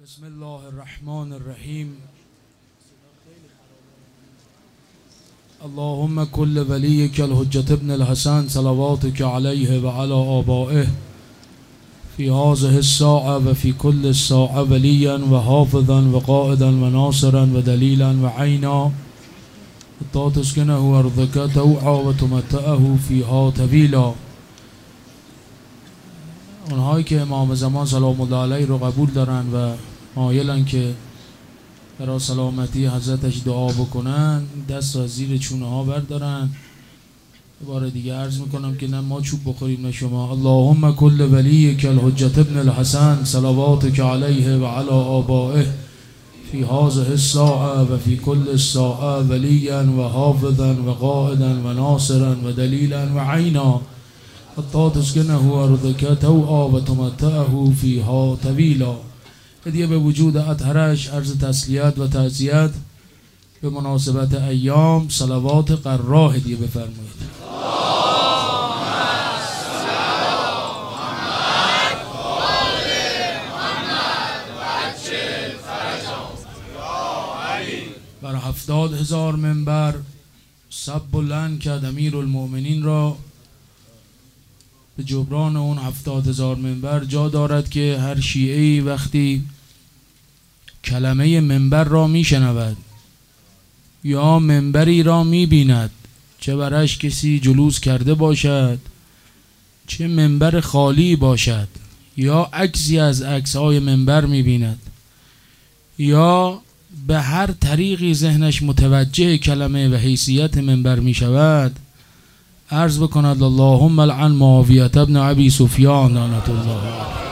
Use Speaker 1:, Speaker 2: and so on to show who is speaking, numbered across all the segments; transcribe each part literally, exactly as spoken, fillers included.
Speaker 1: بسم الله الرحمن الرحیم. اللهم كل وليك الحجة ابن الحسن صلواتك عليه وعلى آبائه في هذه الساعة وفي كل الساعة وليا وحافظا وقائدا وناصرا ودليلا وعينا حتى تسكنه أرضك توعا وتمتعه فيها طويلا. اونهایی که امام زمان سلام الله علیه رو قبول دارن و مایلن که برای سلامتی حضرتش دعا بکنن دست از زیر چونه ها بردارن. یه بار دیگه عرض میکنم که نه ما چوب بخوریم نه شما. اللهم كل وليك الحجة ابن الحسن صلواتك عليه وعلى آبائه في هذه الساعة وفي كل الساعة وليا وحافظا وقائدا وناصرا ودليلا وعينا حتی تسکنه أرضك توعا و تمتعه فیها طویلا. هدیه به وجود اطهرش عرض تسلیت و تعزیت به مناسبت ایام صلوات قرا هدیه بفرمایید. بر هفتاد هزار منبر سب بلند کرد امیر المؤمنین را. به جبران اون هفتاد هزار منبر جا دارد که هر شیعه‌ای وقتی کلمه منبر را میشنود یا منبری را میبیند، چه برش کسی جلوس کرده باشد چه منبر خالی باشد یا عکسی از عکس‌های منبر میبیند یا به هر طریقی ذهنش متوجه کلمه و حیثیت منبر میشود، عرض بکند اللهم لعن معاویة ابن ابی سفیان لعنة الله علیه.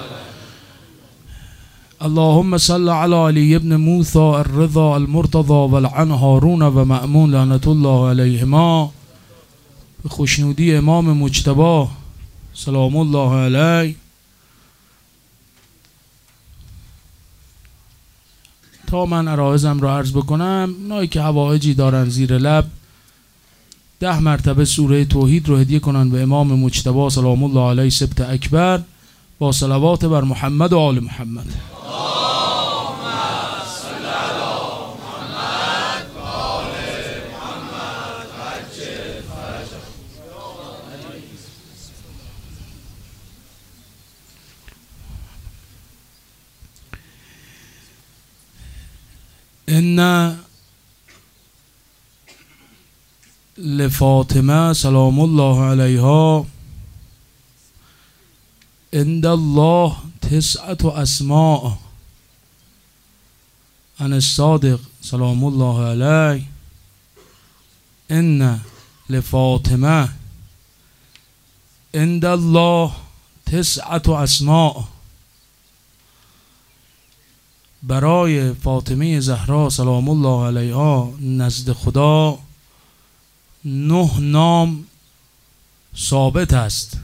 Speaker 1: اللهم صل على علی ابن موسی الرضا المرتضى ولعن هارون و مأمون لعنة الله علیهما. به خوشنودی امام مجتبی سلام الله علیه تا من عرایزم را عرض بکنم. اونایی که حوائجی دارن زیر لب ده مرتبه سوره توحید رو هدیه کنن به امام مجتبی سلام الله علیه سبت اکبر با صلوات بر محمد و آل محمد.
Speaker 2: اللهم صل علی محمد و آل محمد عجل فرجهم.
Speaker 1: ان لفاطمه سلام الله علیها عند الله تسعة اسماء عن الصادق سلام الله علیه. ان لفاطمه عند الله تسعة اسماء. برای فاطمه زهرا سلام الله علیها نزد خدا نه نام ثابت است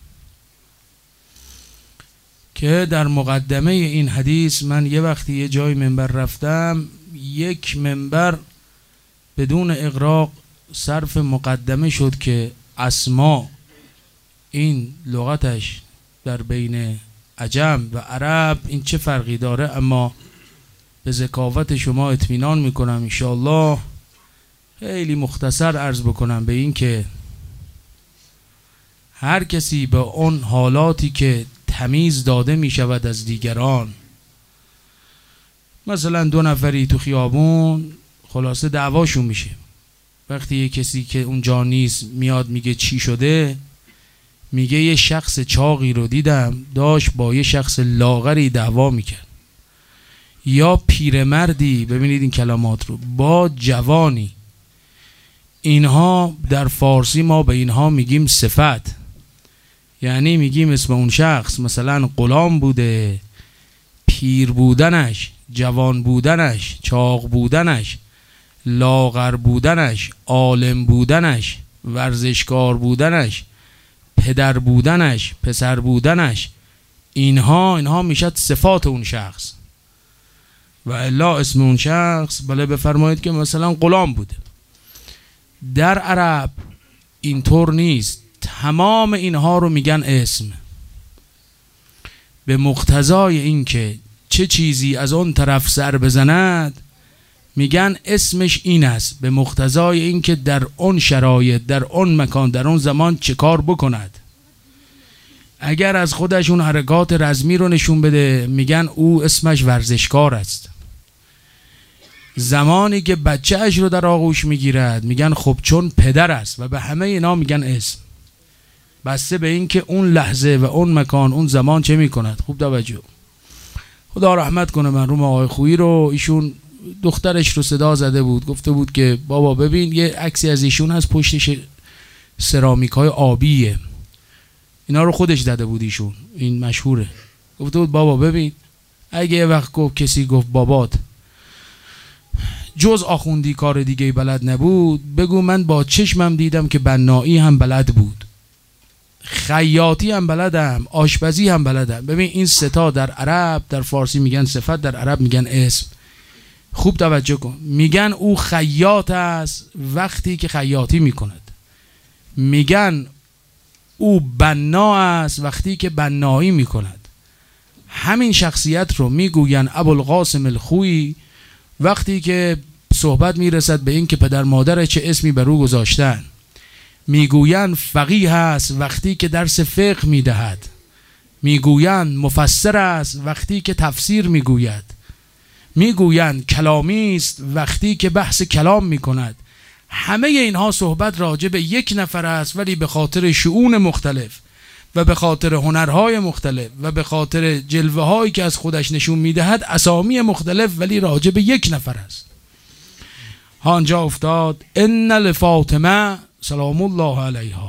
Speaker 1: که در مقدمه این حدیث من یه وقتی یه جای منبر رفتم، یک منبر بدون اغراق صرف مقدمه شد که اسما این لغتش در بین عجم و عرب این چه فرقی داره، اما به ذکاوت شما اطمینان میکنم انشاءالله خیلی مختصر عرض بکنم به این که هر کسی به اون حالاتی که تمیز داده می شود از دیگران، مثلا دو نفری تو خیابون خلاصه دعواشون میشه، وقتی یه کسی که اونجا نیست میاد میگه چی شده، میگه یه شخص چاقی رو دیدم داشت با یه شخص لاغری دعوا میکرد، یا پیرمردی، ببینید این کلمات رو، با جوانی. اینها در فارسی ما به اینها میگیم صفت، یعنی میگیم اسم اون شخص مثلا غلام بوده، پیر بودنش، جوان بودنش، چاق بودنش، لاغر بودنش، عالم بودنش، ورزشکار بودنش، پدر بودنش، پسر بودنش، اینها اینها میشد صفات اون شخص. و الا اسم اون شخص بله بفرمایید که مثلا غلام بوده. در عرب اینطور نیست، تمام اینها رو میگن اسم، به مقتضای اینکه چه چیزی از اون طرف سر بزند، میگن اسمش این است، به مقتضای این که در اون شرایط، در اون مکان، در اون زمان چه کار بکند. اگر از خودش اون حرکات رزمی رو نشون بده، میگن او اسمش ورزشکار است. زمانی که بچه‌اش رو در آغوش میگیرد، میگن خب چون پدر است، و به همه اینا میگن اسم، بسته به این که اون لحظه و اون مکان، اون زمان چه میکند. خوب توجه. خدا رحمت کنه مرحوم آقای خویی رو، ایشون دخترش رو صدا زده بود، گفته بود که بابا ببین یه عکسی از ایشون هست پشتش سرامیک های آبیه، اینا رو خودش زده بود ایشون، این مشهوره. گفته بود بابا ببین اگه یه وقت گفت کسی گفت بابات جز آخوندی کار دیگه بلد نبود، بگو من با چشمم دیدم که بنایی هم بلد بود، خیاطی هم بلدم، آشپزی هم بلدم. ببین این ستا در عرب، در فارسی میگن صفت، در عرب میگن اسم. خوب توجه کن. میگن او خیاط است وقتی که خیاطی میکند، میگن او بنا است وقتی که بنایی میکند. همین شخصیت رو میگوین ابوالقاسم الخویی وقتی که صحبت میرسد به این که پدر مادر چه اسمی بر او گذاشتن. میگوین فقیه است وقتی که درس فقه میدهد، میگوین مفسر است وقتی که تفسیر میگوید، میگوین کلامی است وقتی که بحث کلام میکند. همه اینها صحبت راجع به یک نفر است، ولی به خاطر شؤون مختلف و به خاطر هنرهای مختلف و به خاطر جلوه هایی که از خودش نشون میدهد اسامی مختلف، ولی راجع به یک نفر است. هانجا افتاد ان لفاطمه سلام الله علیها.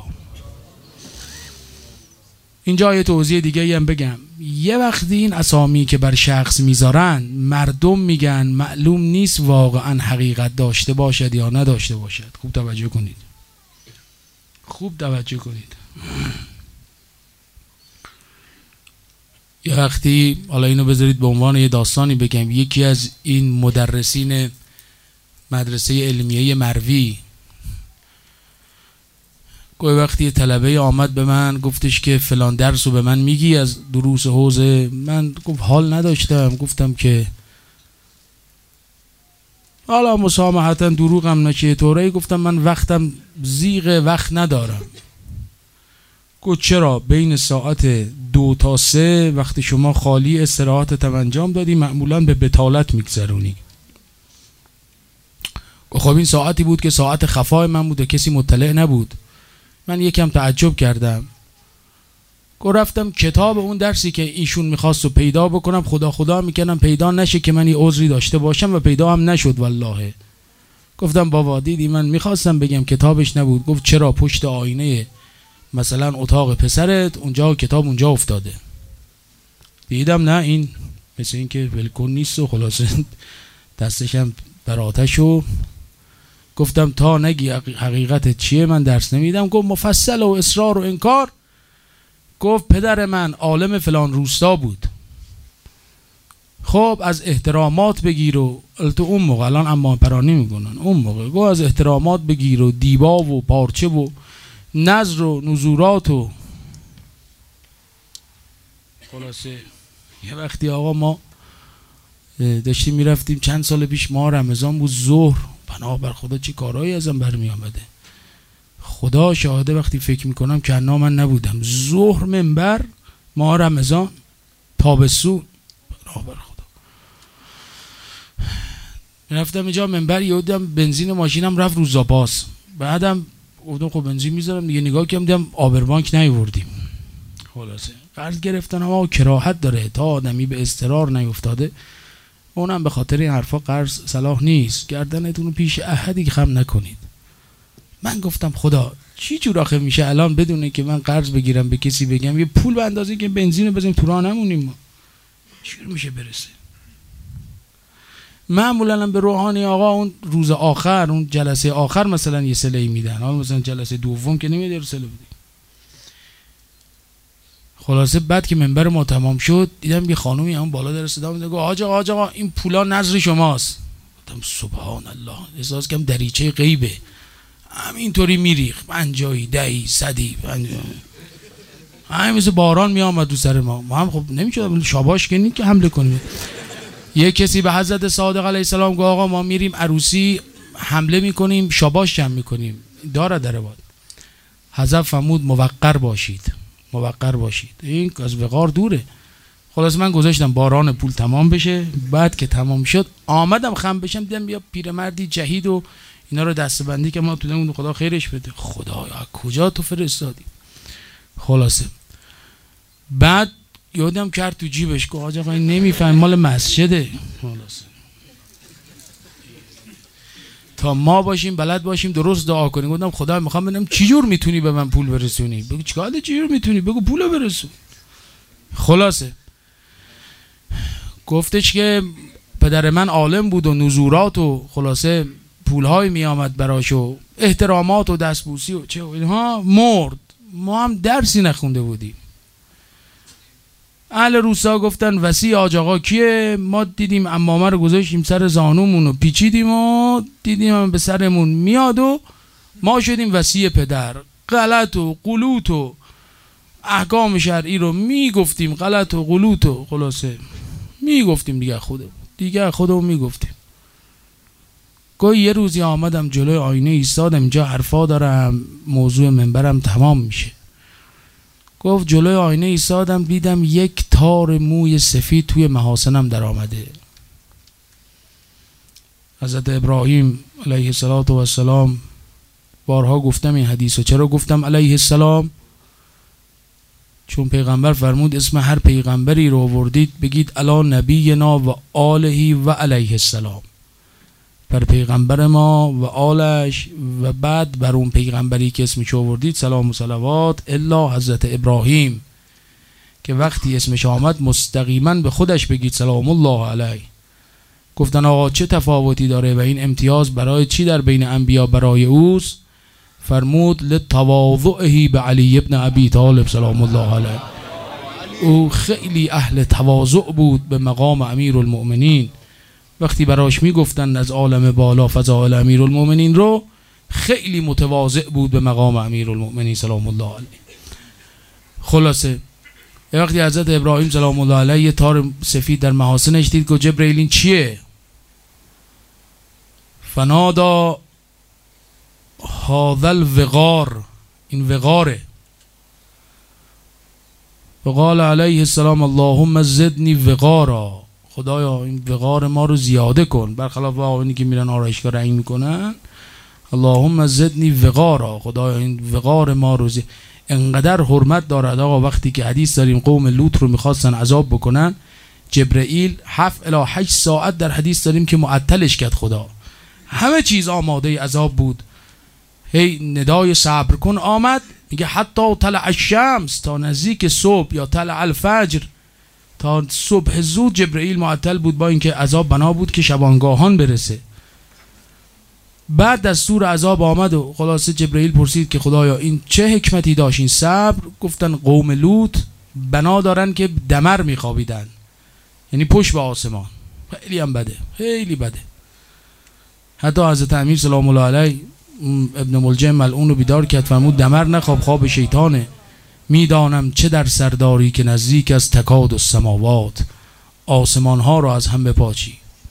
Speaker 1: اینجا یه توضیح دیگه هم بگم. یه وقتی این اسامی که بر شخص میذارن مردم میگن معلوم نیست واقعا حقیقت داشته باشد یا نداشته باشد. خوب توجه کنید، خوب توجه کنید. یه وقتی، حالا اینو بذارید به عنوان یه داستانی بگم، یکی از این مدرسین مدرسه علمیه مروی گوی وقتی طلبه آمد به من گفتش که فلان درس رو به من میگی از دروس حوزه، من گفت حال نداشتم، گفتم که حالا مسامحتا دروغم نشه طوره، گفتم من وقتم زیغ وقت ندارم. گفت چرا؟ بین ساعت دو تا سه وقتی شما خالی استراحتت انجام دادی معمولا به بطالت میگذرونی. خب این ساعتی بود که ساعت خفای من بود و کسی مطلع نبود. من یکم تعجب کردم، گفت رفتم کتاب اون درسی که ایشون میخواست رو پیدا بکنم، خدا خدا میکنم پیدا نشه که من یه عذری داشته باشم، و پیدا هم نشد والله. گفتم بابا دیدی من میخواستم بگم کتابش نبود. گفت چرا؟ پشت آینه مثلا اتاق پسرت اونجا کتاب اونجا افتاده. دیدم نه این مثل این که ولکن نیست و خلاصه دستشم بر آتش. و گفتم تا نگی حقیقت چیه من درس نمیدم. گفت مفصل و اصرار و انکار. گفت پدر من عالم فلان روستا بود. خب از احترامات بگیر و البته اون موقع، الان اما پرانی میکنن، اون موقع گفت از احترامات بگیر و دیبا و پارچه و نظر و نزورات و خلاصه. یه وقتی آقا ما داشتیم میرفتیم چند سال پیش، ما رمضان بود، ظهر، پناه بر خدا چی کارهایی ازم برمی آمده، خدا شاهده وقتی فکر میکنم که انا من نبودم. ظهر منبر، ما رمضان، تابستون، پناه بر خدا. رفتم اینجا منبر، یادم بنزین ماشینم رفت رو زاپاس. بعدم گفتم خب بنزین میذارم دیگه، نگاه کردم دیدم آبربانک نیوردیم. خلاصه قرض گرفتن، اما کراهت داره تا آدمی به اضطرار نیفتاده، اونم به خاطر این حرفا قرض صلاح نیست. گردنتون رو پیش احدی خم نکنید. من گفتم خدا چی جور آخه میشه الان بدونه که من قرض بگیرم به کسی بگم یه پول به اندازه که بنزین رو بزنیم تو راه نمونیم، ما چجور میشه برسه؟ معمولا به روحانی آقا اون روز آخر، اون جلسه آخر مثلا یه صله‌ای میدن، حالا مثلا جلسه دوم که نمیده رو صله بدی. خلاصه بعد که منبر ما تمام شد دیدم یه خانومی همون بالا در صدا میده، گفت حاج آقا حاج آقا این پولا نظر شماست. گفتم سبحان الله، احساس کردم دریچه غیبه، همینطوری میریخ، پنجایی، دهی، صدی، همین مثل باران میامد رو سر ما. ما هم خب نمیشد شاباش کنید که حمله کنیم. یه کسی به حضرت صادق علیه السلام گفت آقا ما میریم عروسی حمله میکنیم شاباش جمع میکنیم داره در رواد. حضرت فرمود موقر باشید موقر باشید این از وقار دوره. خلاص من گذاشتم باران پول تمام بشه. بعد که تمام شد آمدم خم بشم دیدم یا پیرمردی جهید و اینا رو دستبندی که ما تو دمون خدا خیرش بده. خدایا کجا تو فرستادی؟ خلاصه بعد یادم کرد تو جیبش که آقا این نمیفهم مال مسجده. خلاصه تا ما باشیم بلد باشیم درست دعا کنیم. گفتم خدا میخوام ببینم چی جور میتونی به من پول برسونی. بگو چیکار چی جور میتونی بگو پولو برسون. خلاصه گفتش که پدر من عالم بود و نزورات و خلاصه پولهای می آمد براش و احترامات و دستبوسی و چه و اینها. مرد ما هم درسی نخونده بودیم. اهل روستا گفتن وصی حاج آقا کیه؟ ما دیدیم عمامه رو گذاشتیم سر زانومون و پیچیدیم و دیدیم هم به سرمون میاد و ما شدیم وصی پدر. غلط و غلوط و احکام شرعی رو میگفتیم غلط و غلوط و خلاصه میگفتیم دیگه خودمون دیگه خودمون میگفتیم. گاهی یه روزی آمدم جلوی آینه ایستادم اینجا حرفا دارم موضوع منبرم تمام میشه. گفت جلوی آینه ایستادم دیدم یک تار موی سفید توی محاسنم در آمده. حضرت ابراهیم علیه السلام بارها گفتم این حدیثو. چرا گفتم علیه السلام؟ چون پیغمبر فرمود اسم هر پیغمبری رو آوردید بگید الا نبینا و آله و علیه السلام. بر پیغمبر ما و آلش و بعد بر اون پیغمبری که اسمش آوردید سلام و صلوات الا حضرت ابراهیم که وقتی اسمش آمد مستقیما به خودش بگید سلام الله علیه. گفتن آقا چه تفاوتی داره و این امتیاز برای چی در بین انبیا برای اوست؟ فرمود لتواضعه به علی ابن ابی طالب سلام الله علیه. او خیلی اهل تواضع بود به مقام امیر المؤمنین. وقتی براش میگفتن از عالم بالا فضائل امیر المؤمنین رو خیلی متواضع بود به مقام امیر المؤمنین سلام الله علیه. خلاصه یه وقتی حضرت ابراهیم سلام الله علیه یه تار سفید در محاسنش دید گفت جبرئیل این چیه؟ فنادا هذا الوقار این وقاره. وقال علیه السلام اللهم زدنی وقارا. خدایا این وقار ما رو زیاده کن. برخلاف آقایونی که میرن آرایشگاه رنگ میکنن اللهم زدنی وقارا. خدایا این وقار ما رو زیاده. انقدر حرمت دارد آقا. وقتی که حدیث داریم قوم لوط رو میخواستن عذاب بکنن جبرئیل هفت الی هشت ساعت در حدیث داریم که معطلش کرد خدا. همه چیز آماده عذاب بود. هی ندای صبر کن آمد میگه حتی طلع الشمس تا نزدیک صبح یا طلع الفجر تا صبح زود جبرئیل معطل بود با اینکه عذاب بنا بود که شبانگاهان برسه. بعد دستور عذاب آمد و خلاصه جبرئیل پرسید که خدایا این چه حکمتی داشت این صبر؟ گفتن قوم لوط بنا دارن که دمر میخوابیدن یعنی پشت به آسمان. خیلی هم بده خیلی بده. حتی حضرت امیر سلام الله علیه ابن ملجم ملعون رو بیدار کرد فرمود دمر نخواب خواب شیطانه. میدانم چه در سرداری که نزدیک از تکاد و سماوات آسمان ها رو از هم بپاچی.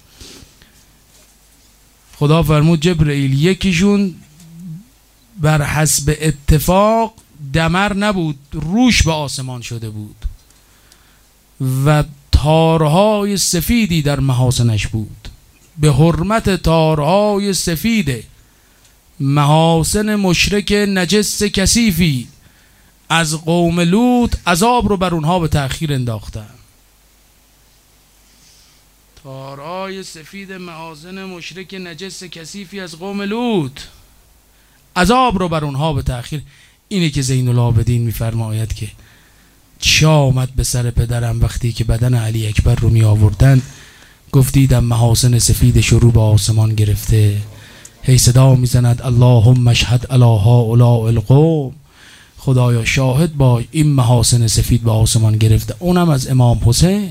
Speaker 1: خدا فرمود جبرئیل یکیشون بر حسب اتفاق دمر نبود روش به آسمان شده بود و تارهای سفیدی در محاسنش بود. به حرمت تارهای سفید محاسن مشرک نجس کثیفی از قوم لوط عذاب رو بر اونها به تأخیر انداختن. تارهای سفید محاسن مشرک نجس کثیفی از قوم لوط عذاب رو بر اونها به تأخیر. اینه که زین العابدین میفرماید که چه آمد به سر پدرم وقتی که بدن علی اکبر رو می آوردن گفت دیدم محاسن سفیدش رو به آسمان گرفته. هی صدا میزند اللهم اشهد علی هؤلاء القوم. خدایا شاهد باش این محاسن سفید به آسمان گرفته اونم از امام حسین.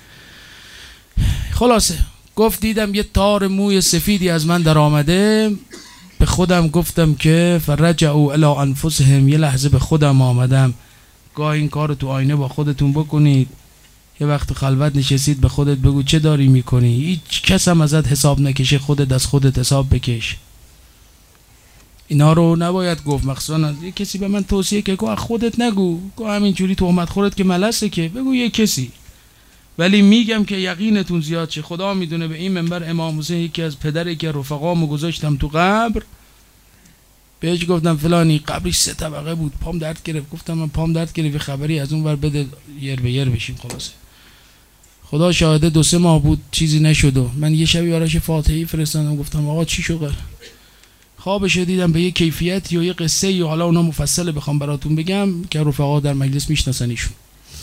Speaker 1: خلاصه گفت دیدم یه تار موی سفیدی از من در آمده. به خودم گفتم که فرجعوا الی انفسهم. یه لحظه به خودم آمدم. گاه این کار تو آینه با خودتون بکنید. یه وقت خلوت نشستید به خودت بگو چه داری میکنی؟ هیچ کس هم ازت حساب نکشه، خودت از خودت حساب بکش. اینا رو نباید گفت، مخصوصا یه کسی به من توصیه که گو خودت نگو، گو همینجوری تهمت خورت که ملسه که، بگو یه کسی. ولی میگم که یقینتون زیاد شه. خدا میدونه به این منبر امام حسین یکی از پدر یکی از رفقامو گذاشتم تو قبر، بهش گفتم فلانی، قبرش سه طبقه بود، پام درد گرفت. گفتم من پام درد گرفت، خبری از اون ور بده یر به یر بشیم. خلاصه خدا شاهده دو سه ماه بود چیزی نشد و من یه شبی براش فاتحه فرستادم، گفتم آقا چی شد؟ خوابش دیدم به یه کیفیت یا یه قصه یا حالا اونا مفصل بخوام براتون بگم که رفقا در مجلس میشناسنیشون.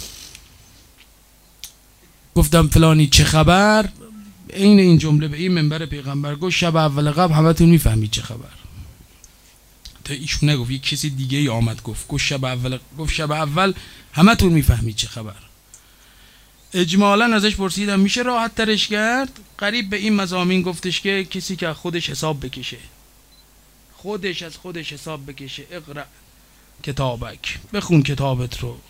Speaker 1: گفتم فلانی چه خبر؟ این این جمله به این منبر پیغمبر گفت شب اول قبل همتون میفهمید چه خبر. تا ایشون نگفت، یک کسی دیگه ای آمد گفت گفت شب اول گفت شب اول همتون میفهمید چه خبر. اجمالا ازش پرسیدم میشه راحت ترش کرد؟ قریب به این مضامین گفتش که کسی که خودش حساب بکشه، خودش از خودش حساب بکشه. اقرا کتابک، بخون کتابت رو.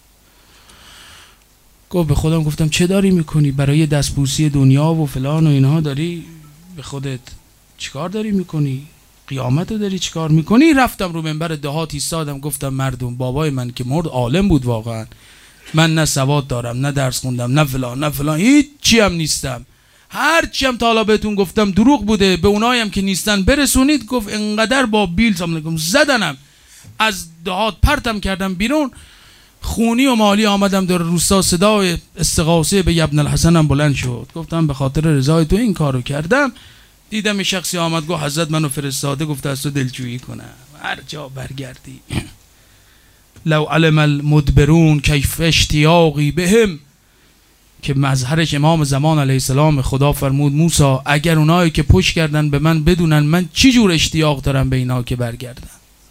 Speaker 1: گفت به خودم گفتم چه داری میکنی؟ برای دستبوسی دنیا و فلان و اینها داری به خودت چیکار داری میکنی؟ قیامت رو داری چیکار میکنی؟ رفتم رو منبر دهات ایستادم، گفتم مردم، بابای من که مرد عالم بود واقعا، من نه سواد دارم، نه درس خوندم، نه فلان نه فلان، هیچی هم نیستم. هر چی هم تا حالا بهتون گفتم دروغ بوده، به اونایی هم که نیستن برسونید. گفت انقدر با بیل سلام زدنم، از دهات پرتم کردم بیرون، خونی و مالی آمدم در روستا، صدای استغاثه به ابن الحسن هم بلند شد. گفتم به خاطر رضای تو این کارو کردم. دیدم یه شخصی آمد گفت حضرت منو فرستاده، گفت از تو دلجویی کنم هر جا برگردی. لو علم المدبرون کیف اشتیاقی بهم، که مظهرش امام زمان علیه السلام. خدا فرمود موسی اگر اونایی که پشت کردن به من بدونن من چی جور اشتیاق دارم به اینا که برگردن.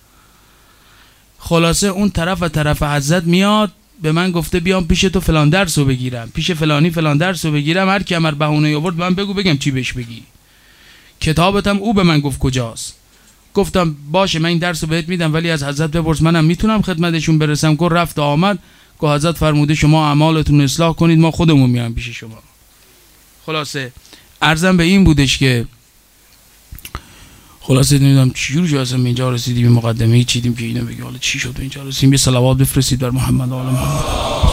Speaker 1: خلاصه اون طرف و طرف حضرت میاد به من گفته بیام پیش تو فلان درسو بگیرم، پیش فلانی فلان درسو بگیرم، هر کی امر بهونه آورد من بگو بگم چی بهش بگی. کتابتم او به من گفت کجاست. گفتم باشه من این درسو بهت میدم ولی از حضرت بپرس منم میتونم خدمتشون برسم. گفت رفت آمد، گفت حضرت فرموده شما اعمالتون اصلاح کنید، ما خودمون میام پیش شما. خلاصه عرضم به این بودش که خلاصه نمیدونم چجوری جو اصلا اینجا رسیدیم، مقدمه چی دیدیم که اینو بگه حالا چی شد اینجا رسیدیم. یه صلوات بفرستید بر محمد و آل محمد.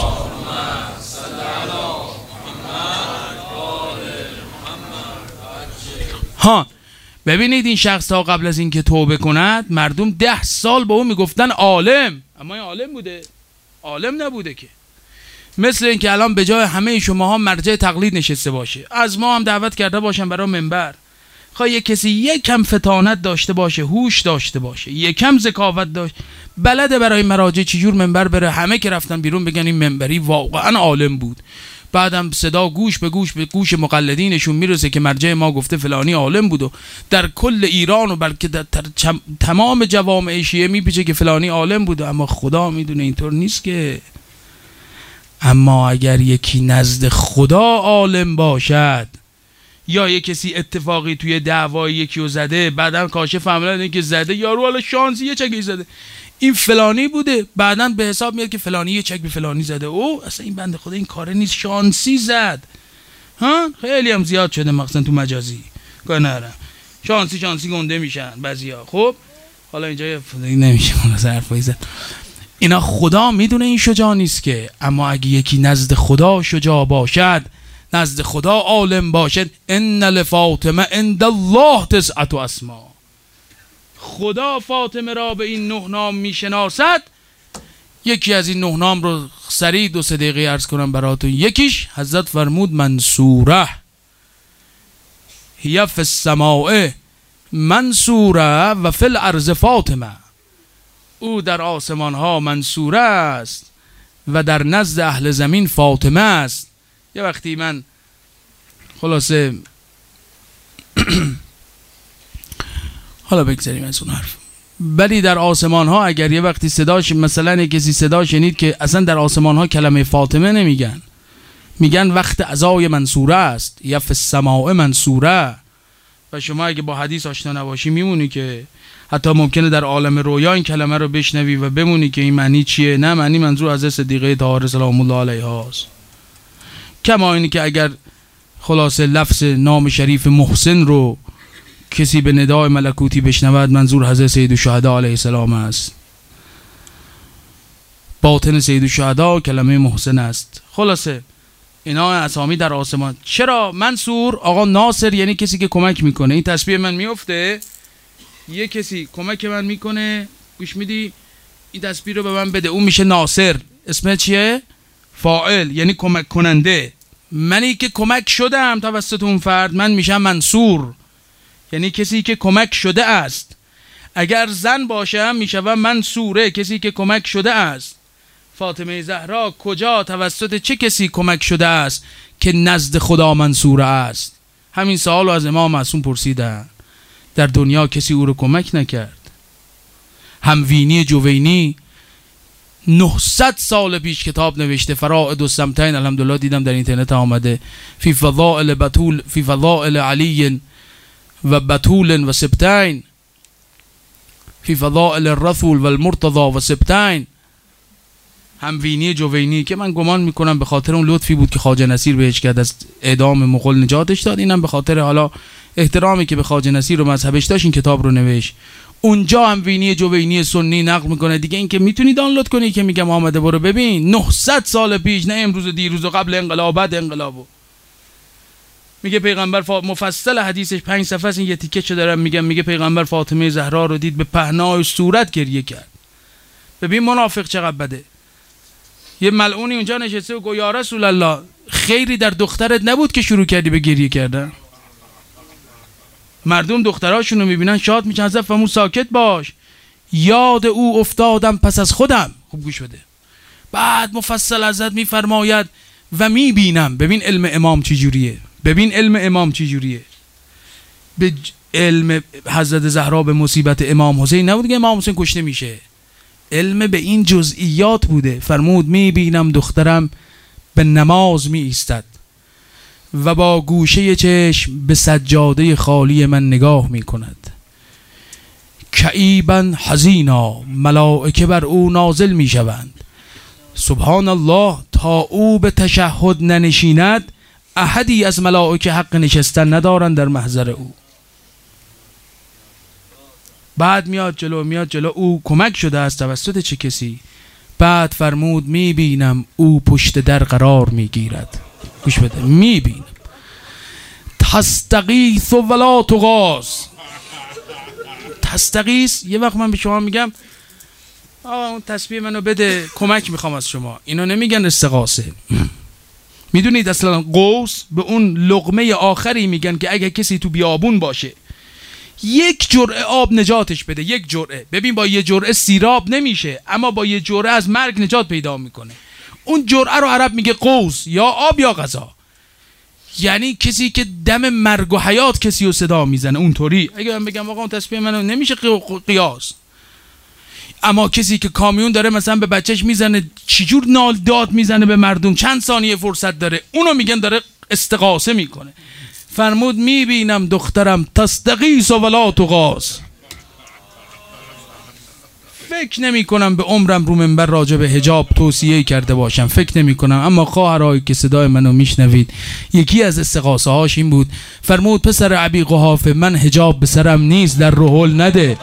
Speaker 1: ها ببینید این شخص ها قبل از اینکه توبه کند مردم ده سال به اون میگفتن عالم، اما این عالم بوده؟ عالم نبوده که. مثل اینکه الان به جای همه شماها مرجع تقلید نشسته باشه، از ما هم دعوت کرده باشن برای منبر. خواهی یک کسی یکم فتانت داشته باشه، هوش داشته باشه، یکم ذکاوت داشته، بلده برای مراجع چجور منبر بره، همه که رفتن بیرون بگن این منبری واقعا عالم بود. بعدم صدا گوش به گوش به گوش مقلدینشون میرسه که مرجع ما گفته فلانی عالم بود و در کل ایران و بلکه در تمام جوامع شیعه میپیچه که فلانی عالم بود. اما خدا میدونه اینطور نیست که. اما اگر یکی نزد خدا عالم باشد، یا یک کسی اتفاقی توی دعوای یکی رو زده، بعدم کاشف فهمیدن که زده یارو حالا شانسی یه چکی زده، این فلانی بوده، بعداً به حساب میاد که فلانی یه چک به فلانی زده، او اصلا این بنده خدا این کاره نیست، شانسی زد. ها خیلی هم زیاد شده مخصوصا تو مجازی کار نرم، شانسی شانسی گنده میشن بعضیا. خب حالا اینجا نمیشه اون حرفایی زد. اینا خدا میدونه این شجاع نیست که. اما اگه یکی نزد خدا شجاع باشد، نزد خدا عالم باشد، ان لفاطمه عند الله تسعة اسما، خدا فاطمه را به این نه نام میشناسد. یکی از این نه نام رو سریع دو سه دقیقه عرض کنم براتون. یکیش حضرت فرمود منصوره، هی فی السماء منصوره و فی الارض فاطمه، او در آسمان ها منصوره است و در نزد اهل زمین فاطمه است. یه وقتی من خلاصه حالا بگذاریم از اون حرف، ولی در آسمان ها اگر یه وقتی صداش مثلا کسی صدا شنید که اصلا در آسمان ها کلمه فاطمه نمیگن، میگن وقت عزای منصوره است، یا فی السماء منصوره. و شما اگه با حدیث آشنا نباشی میمونی که حتی ممکنه در عالم رویا این کلمه رو بشنوی و بمونی که این معنی چیه. نه، معنی منظور از صدیقه طاهره سلام الله علیها است. کما اینی که اگر خلاصه لفظ نام شریف محسن رو کسی به ندای ملکوتی بشنود منظور حضرت سید الشهدا علیه السلام است. باطن سید الشهدا کلمه محسن است. خلاصه اینا اسامی در آسمان. چرا منصور؟ آقا ناصر یعنی کسی که کمک میکنه. این تسبیح من میفته، یه کسی کمک من میکنه، گوش میدی؟ این تسبیح رو به من بده، اون میشه ناصر. اسم چیه؟ فاعل، یعنی کمک کننده. منی که کمک شدم توسط اون فرد من میشم منصور، یعنی کسی که کمک شده است. اگر زن باشم میشم منصوره، کسی که کمک شده است. فاطمه زهرا کجا توسط چه کسی کمک شده است که نزد خدا منصوره است؟ همین سوال رو از امام معصوم پرسیدن. در دنیا کسی او رو کمک نکرد. هموینی جوینی نهصد سال پیش کتاب نوشته، فرائد السمتین، الحمدلله دیدم در اینترنت آمده، فی فضائل بتول فی فضائل علی و بتول و سبتین، فی فضائل الرسول و المرتضی و سبتین. هموینی جوینی که من گمان میکنم به خاطر اون لطفی بود که خواجه نصیر بهش کرد، از اعدام مغول نجاتش داد. اینم به خاطر حالا احترامی که به خواجه نصیر و مذهبش داشت این کتاب رو نوشت. اونجا هموینی جوینی سنی نقل میکنه دیگه. این که میتونی دانلود کنی که میگم آمده برو ببین، نهصد سال پیش، نه امروز و دیروز و قبل انقلاب بعد انقلابو. میگه پیغمبر مفصل حدیثش پنج صفحه است، این یه تیکه چه دارم میگم. میگه پیغمبر فاطمه زهرا رو دید به پهنای صورت گریه کرد. ببین منافق چقدر بده. یه ملعونی اونجا نشسته و گفت یا رسول الله خیری در دخترت نبود که شروع کردی به گریه کردن؟ مردم دختراشون رو میبینن شاد میشن. حضرت فرمود ساکت باش، یاد او افتادم پس از خودم. خوب گوش بده. بعد مفصل حضرت میفرماید و میبینم. ببین علم امام چی جوریه، ببین علم امام چی جوریه. به علم حضرت زهرا به مصیبت امام حسین نبود که امام حسین کشته میشه، علم به این جزئیات بوده. فرمود میبینم دخترم به نماز می ایستد و با گوشه چشم به سجاده خالی من نگاه می کند. کعیبا حزینا، ملائکه بر او نازل می شوند. سبحان الله، تا او به تشهد ننشیند احدی از ملائکه حق نشستن ندارند در محضر او. بعد میاد جلو میاد جلو او کمک شده است توسط چه کسی؟ بعد فرمود میبینم او پشت در قرار میگیرد. گوش بده، میبینم تستغیث ولا تغاث. تستغیث، یه وقت من به شما میگم آه اون تسبیح منو بده کمک میخوام از شما، اینو نمیگن استغاثه. میدونید اصلا قوس به اون لقمه آخری میگن که اگه کسی تو بیابون باشه یک جرعه آب نجاتش بده، یک جرعه. ببین با یه جرعه سیراب نمیشه، اما با یه جرعه از مرگ نجات پیدا میکنه. اون جرعه رو عرب میگه قوس، یا آب یا غذا. یعنی کسی که دم مرگ و حیات کسی رو صدا میزنه اونطوری. اگه من بگم آقا اون تسبیح منو نمیشه قیاس، اما کسی که کامیون داره مثلا به بچهش میزنه چجور نال داد میزنه به مردم، چند ثانیه فرصت داره، اونو میگن داره استغاثه میکنه. فرمود میبینم دخترم تستغیث ولا تغاث. فکر نمی کنم به عمرم رو منبر راجع به حجاب توصیه کرده باشم، فکر نمی کنم. اما خواهرایی که صدای منو میشنوید، یکی از استغاثه هاش این بود. فرمود پسر ابی قحافه، من حجاب به سرم نیست، در رحل نده.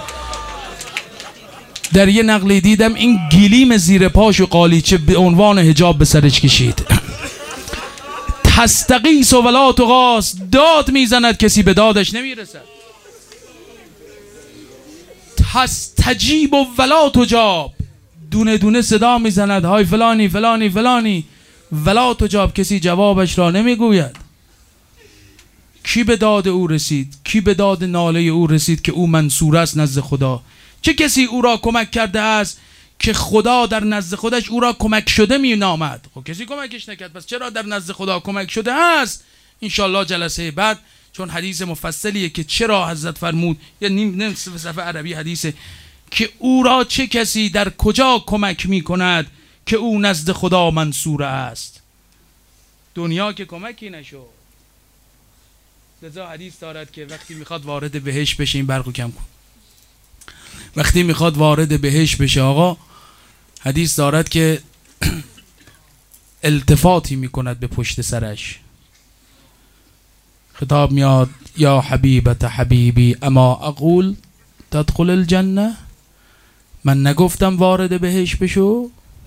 Speaker 1: در یه نقلی دیدم این گلیم زیر پاش و قالیچه به عنوان حجاب به سرش کشید. تستغیث ولا تغاث، داد میزند کسی به دادش نمیرسد. تستجیب ولا تجاب، دونه دونه صدا میزند های فلانی فلانی فلانی، ولا تجاب، کسی جوابش را نمیگوید. کی به داد او رسید؟ کی به داد ناله او رسید که او منصور است نزد خدا؟ چه کسی او را کمک کرده است که خدا در نزد خودش او را کمک شده می نامد؟ خب کسی کمکش نکرد، پس چرا در نزد خدا کمک شده است؟ انشالله جلسه بعد، چون حدیث مفصلیه که چرا حضرت فرمود، یا نیم نصف صفحه عربی حدیثه که او را چه کسی در کجا کمک می کند که او نزد خدا منصور است. دنیا که کمکی نشد. لذا حدیث دارد که وقتی میخواد وارد بهشت بشه، این برقو کم کن، وقتی میخواد وارد بهشت بشه آقا، حدیث دارد که التفاتی میکند به پشت سرش. خطاب میاد یا حبیبت حبیبی اما اقول تدخل الجنه، من نگفتم وارد بهش بشو؟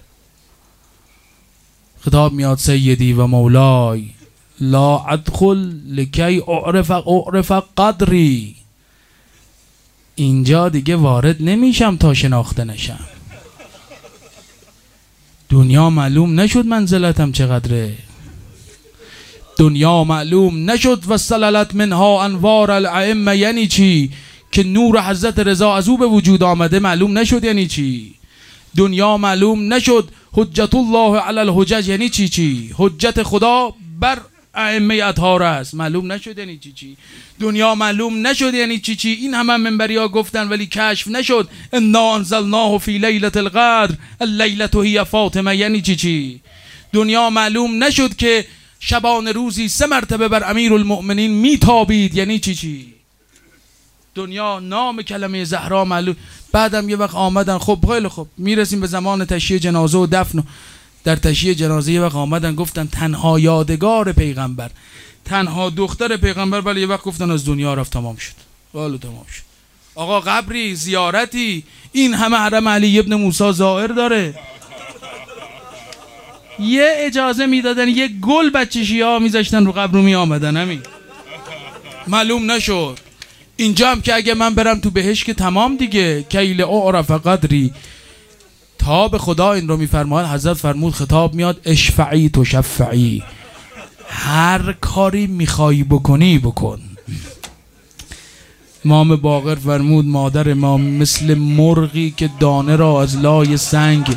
Speaker 1: خطاب میاد سیدی و مولای لا ادخل لکی اعرف اعرف قدری، اینجا دیگه وارد نمیشم تا شناخته نشم. دنیا معلوم نشد منزلتم چقدره، دنیا معلوم نشد و سلالت منها انوار الائمه یعنی چی؟ که نور حضرت رضا از او به وجود آمده معلوم نشد یعنی چی؟ دنیا معلوم نشد حجت الله علی الحجج یعنی چی چی؟ حجت خدا بر ائمه اطهار است، معلوم نشد یعنی چی چی؟ دنیا معلوم نشد یعنی چی چی؟ این همه منبری ها گفتن ولی کشف نشد. انا انزلناه فی لیلة القدر اللیلة هی فاطمه یعنی چی چی؟ دنیا معلوم نشد که شبان روزی سه مرتبه بر امیر المؤمنین میتابید یعنی چی چی؟ دنیا نام کلمه زهرا معلوم. بعدم یه وقت آمدن، خب خیلی خب میرسیم به زمان تشییع جنازه و دفن. در تشییع جنازه یه وقت آمدن گفتن تنها یادگار پیغمبر، تنها دختر پیغمبر، ولی یه وقت گفتن از دنیا رفت، تمام شد، والو تمام شد. آقا قبری زیارتی این همه حرم علی ابن موسی زائر داره، یه اجازه میدادن یه گل بچه شیعه میذاشتن رو قبر می آمدن، همین معلوم نشد. اینجا هم که اگه من برم تو بهش که تمام دیگه، کیل اعرف قدری. تا به خدا این رو میفرماید، حضرت فرمود خطاب میاد اشفعی تو شفعی، هر کاری میخوایی بکنی بکن. امام باقر فرمود مادر ما مثل مرغی که دانه را از لای سنگ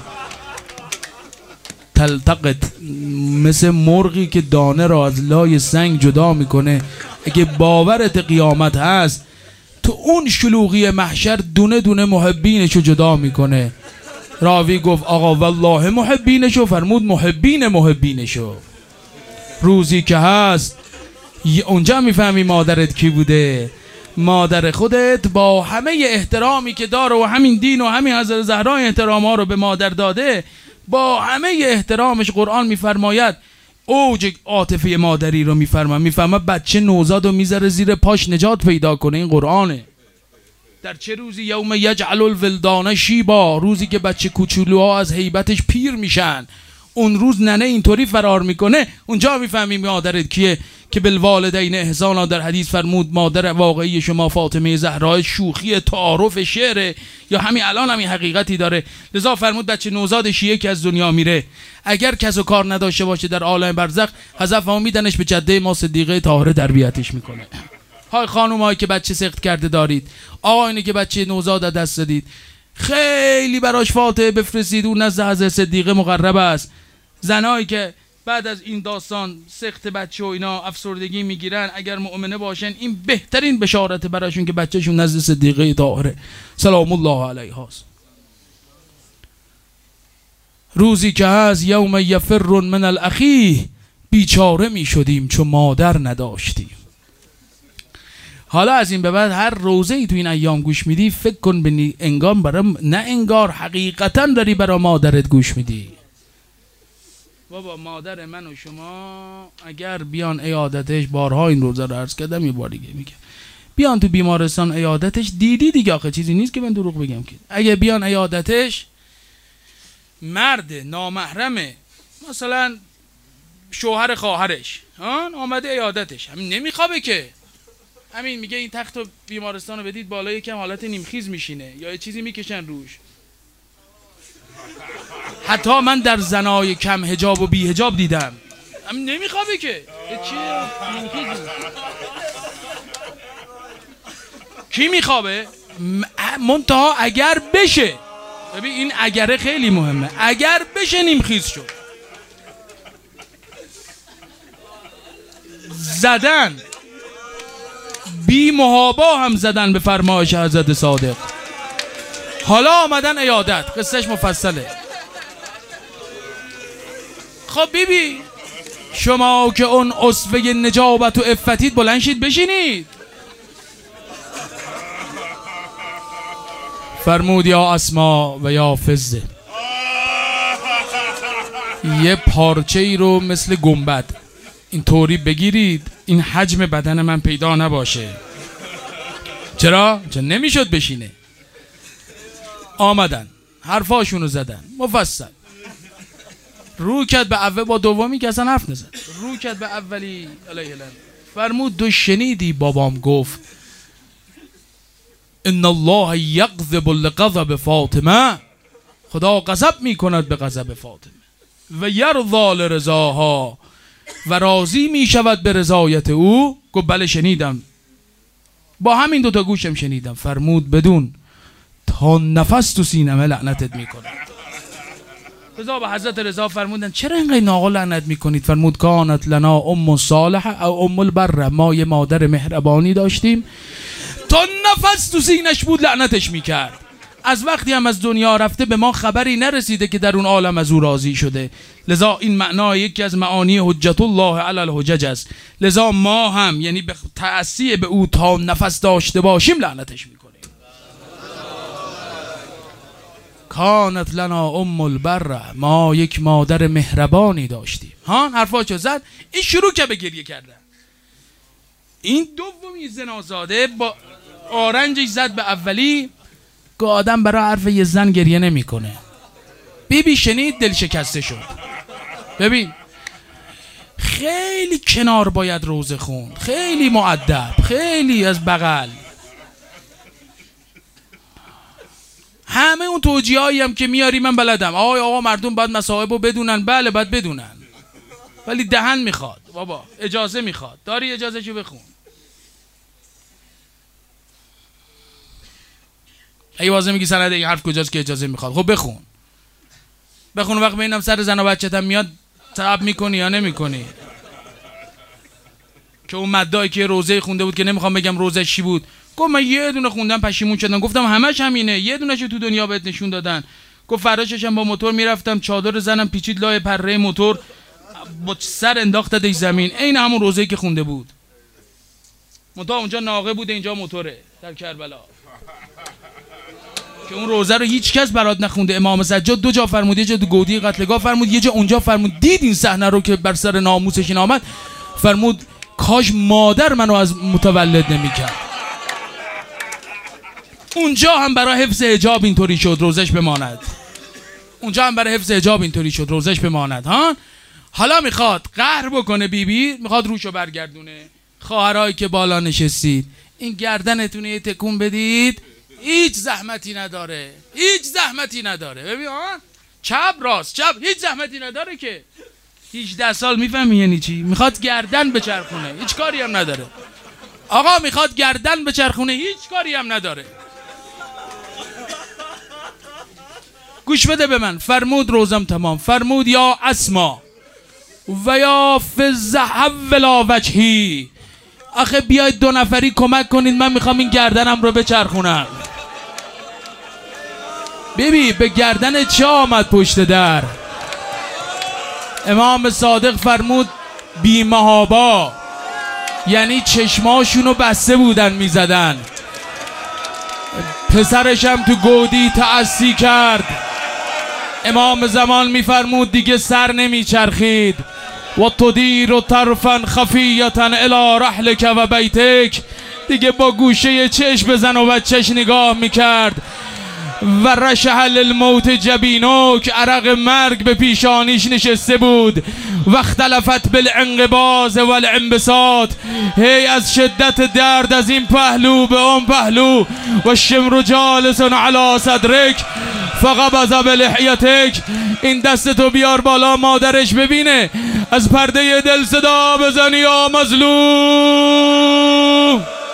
Speaker 1: تلتقط، مثل مرغی که دانه را از لای سنگ جدا میکنه. اگه باورت قیامت هست، تو اون شلوغی محشر دونه دونه محبینشو جدا میکنه. راوی گفت آقا والله محبینشو، فرمود محبین محبینشو. روزی که هست اونجا میفهمی مادرت کی بوده. مادر خودت با همه احترامی که داره و همین دین و همین حضرت زهرا احترام ها رو به مادر داده، با همه احترامش قرآن میفرماید اوج عاطفه مادری رو میفرما، میفهمه بچه نوزاد رو میذاره زیر پاش نجات پیدا کنه. این قرآنه. در چه روزی؟ یوم یجعل الولدان شیبا، روزی که بچه کوچولوها از هیبتش پیر میشن. اون روز ننه اینطوری فرار میکنه، اونجا میفهمیم مادرت کیه. که بالوالدین احسانا در حدیث فرمود مادر واقعی شما فاطمه زهرا. شوخی تعارف شعره یا همین الان همین حقیقتی داره. لذا فرمود بچه نوزاد شیعه که از دنیا میره، اگر کس و کار نداشته باشه در عالم برزخ، حذف هم میدنش به جده ما صدیقه طاهره تربیتش میکنه. های خانوم هایی که بچه سخت کرده دارید، آقایونی که بچه نوزاد دست دادید، خیلی براش فاتحه بفرستید، اون نزد حضرت صدیقه مقرب است. زنایی که بعد از این داستان سخت بچه و اینا افسردگی میگیرن، اگر مؤمنه باشن این بهترین بشارت براشون که بچهشون نزد صدیقه طاهره سلام الله علیها است. روزی که هست یوم یفر من الاخی، بیچاره میشدیم چون مادر نداشتیم. حالا از این به بعد هر روزه ای تو این ایام گوش میدی فکر کن بنی انگار برای نه انگار حقیقتا داری برای مادرت گوش میدی. بابا مادر من و شما اگر بیان عیادتش، بارها این روزه رو عرض کردم یه بار دیگه میگم، بیان تو بیمارستان عیادتش، دیدی دیگه، آخه چیزی نیست که من دروغ بگم که. اگه بیان عیادتش، مرد نامحرمه، مثلا شوهر خواهرش ها آمده عیادتش، همین نمیخوابه که، همین میگه این تخت بیمارستان رو بدید بالا، یکم حالت نیمخیز میشینه یا یه چیزی میکشن روش. حتی من در زنای کم حجاب و بی حجاب دیدم، همین نمیخوابه که. چیه؟ کی میخوابه؟ منتها اگر بشه، ببین این اگره خیلی مهمه، اگر بشه نیمخیز شد. زدن بی محابا هم زدن به فرمایش حضرت صادق. حالا آمدن عیادت، قصهش مفصله. خب بیبی شما که اون اصفه نجابت و افتید، بلند شید بشینید. فرمود یا اسما و یا فزه، یه پارچه ای رو مثل گنبد این طوری بگیرید این حجم بدن من پیدا نباشه. چرا؟ چون نمیشد بشینه. آمدن حرفاشونو زدن مفصل، رو کرد به اول با دومی که اصلا حرف نزد، رو کرد به اولی علیه السلام. فرمود تو شنیدی بابام گفت ان الله یغضب لغضب فاطمه، خدا غضب میکند به غضب فاطمه و یرضا لرضاها، و راضی میشود به رضایت او. گفت بله شنیدم، با همین دوتا گوشم شنیدم. فرمود بدون تا نفس تو سینمه لعنتت میکنم. رضا به حضرت رضا فرمودن چرا اینقدر ناقل لعنت میکنید؟ فرمود کانت لنا ام صالحه او ام البره، ما یه مادر مهربانی داشتیم تا نفس تو سینش بود لعنتش میکرد. از وقتی هم از دنیا رفته به ما خبری نرسیده که در اون عالم از او راضی شده. لذا این معنا یکی از معانی حجت الله علی الحجج است. لذا ما هم یعنی به تأسی به او تا نفس داشته باشیم لعنتش میکنیم. کانت لنا ام البره، ما یک مادر مهربانی داشتیم. ها حرفاشو زد. این شروع که به گریه کردن. این دومی زنازاده با آرنجش زد به اولی که آدم برای حرف یه زن گریه نمیکنه. بی بی شنید دل شکسته شد. ببین خیلی کنار باید روزه خون، خیلی مؤدب، خیلی از بغل. همه اون توجیهایی هم که میاری من بلدم. آقای آقا مردم باید مصائب رو بدونن. بله باید بدونن، ولی دهن میخواد بابا، اجازه میخواد. داری اجازه شو بخون. ای واسه میگی سند این حرف کجاست که اجازه میخواد؟ خب بخون بخون. وقت ببینم سر زن و بچت هم میاد تعب میکنی یا نمیکنی. که اون مدعی که روزه خونده بود که نمیخوام بگم روزه چی بود، گفت من یه دونه خوندم پشیمون شدم. گفتم همش همینه، یه دونهشو تو دنیا بهت نشون دادن. گفت فراششم با موتور میرفتم، چادر زنم پیچید لای پره موتور، با سر انداختدش زمین. عین همون روزه‌ای که خونده بود. منتها اونجا ناقه بوده، اینجا موتوره در کربلا. که اون روزه رو هیچ کس برات نخونده. امام سجاد دو جا فرمود، یه جا تو گودی قتلگاه فرمود، یه جا اونجا فرمود. دید این صحنه رو که بر سر ناموسش این آمد، فرمود کاش مادر منو از متولد نمیکرد. اونجا هم برای حفظ حجاب اینطوری شد روزش بماند. اونجا هم برای حفظ حجاب اینطوری شد روزش بماند. ها حالا میخواد قهر بکنه بیبی بی، میخواد روشو برگردونه. خواهرایی که بالا نشستید این گردنتون یه تکون بدید، هیچ زحمتی نداره، هیچ زحمتی نداره. ببین ها چپ راست چپ، هیچ زحمتی نداره که. هجده سال میفهمی یعنی چی؟ میخواد گردن بچرخونه، هیچ کاری هم نداره. آقا میخواد گردن بچرخونه، هیچ کاری هم نداره. گوش بده به من. فرمود روزم تمام. فرمود یا اسما و یا فزح ولا وجهی، آخه بیاید دو نفری کمک کنید، من میخوام این گردنم رو بچرخونم. ببین به گردن چه آمد پشت در؟ امام صادق فرمود بی محابا، یعنی چشماشونو بسته بودن میزدن. پسرشم تو گودی تأسی کرد. امام زمان میفرمود دیگه سر نمیچرخید. و تدیر و طرفا خفیتا الی رحلک و بیتک، دیگه با گوشه چشم بزن و بچهش نگاه میکرد. و رشح للموت جبینوک، عرق مرگ به پیشانیش نشسته بود. و اختلفت بالانقباض والانبساط، هی از شدت درد از این پهلو به اون پهلو. و الشمر جالس علی صدرک فقبض بلحیتک، این دستتو بیار بالا مادرش ببینه. از پرده دل صدا بزنی یا مظلوم.